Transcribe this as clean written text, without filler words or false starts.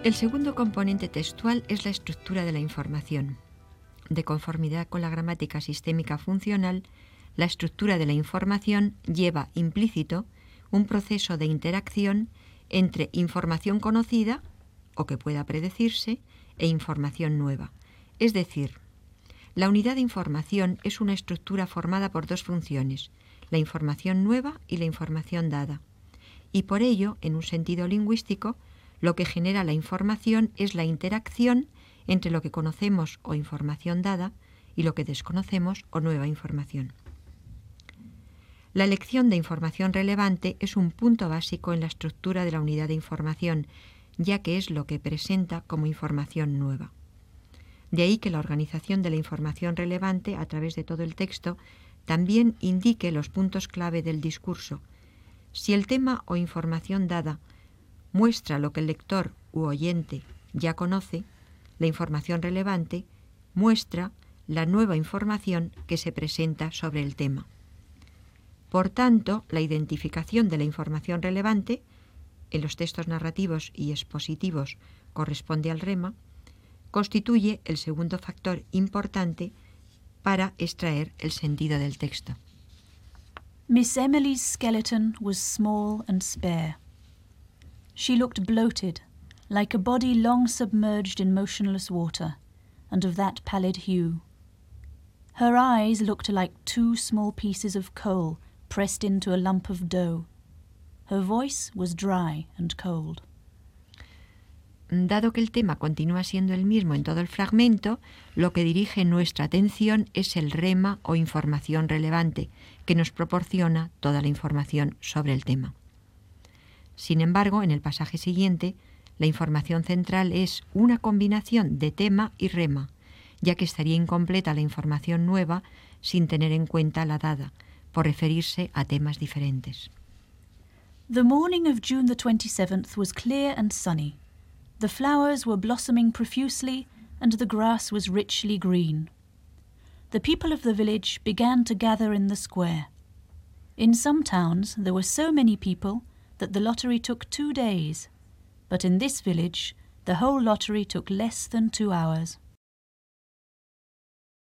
El segundo componente textual es la estructura de la información. De conformidad con la gramática sistémica funcional, la estructura de la información lleva implícito un proceso de interacción entre información conocida, o que pueda predecirse, e información nueva. Es decir, la unidad de información es una estructura formada por dos funciones, la información nueva y la información dada. Y por ello, en un sentido lingüístico, lo que genera la información es la interacción entre lo que conocemos o información dada y lo que desconocemos o nueva información. La elección de información relevante es un punto básico en la estructura de la unidad de información, ya que es lo que presenta como información nueva. De ahí que la organización de la información relevante a través de todo el texto también indique los puntos clave del discurso. Si el tema o información dada muestra lo que el lector u oyente ya conoce, la información relevante muestra la nueva información que se presenta sobre el tema. Por tanto, la identificación de la información relevante en los textos narrativos y expositivos corresponde al rema, constituye el segundo factor importante para extraer el sentido del texto. Miss Emily's skeleton was small and spare. She looked bloated, like a body long submerged in motionless water, and of that pallid hue. Her eyes looked like two small pieces of coal pressed into a lump of dough. Her voice was dry and cold. Dado que el tema continúa siendo el mismo en todo el fragmento, lo que dirige nuestra atención es el rema o información relevante, que nos proporciona toda la información sobre el tema. Sin embargo, en el pasaje siguiente, la información central es una combinación de tema y rema, ya que estaría incompleta la información nueva sin tener en cuenta la dada, por referirse a temas diferentes. The morning of June the 27th was clear and sunny. The flowers were blossoming profusely, and the grass was richly green. The people of the village began to gather in the square. In some towns there were so many people that the lottery took 2 days, but in this village the whole lottery took less than 2 hours.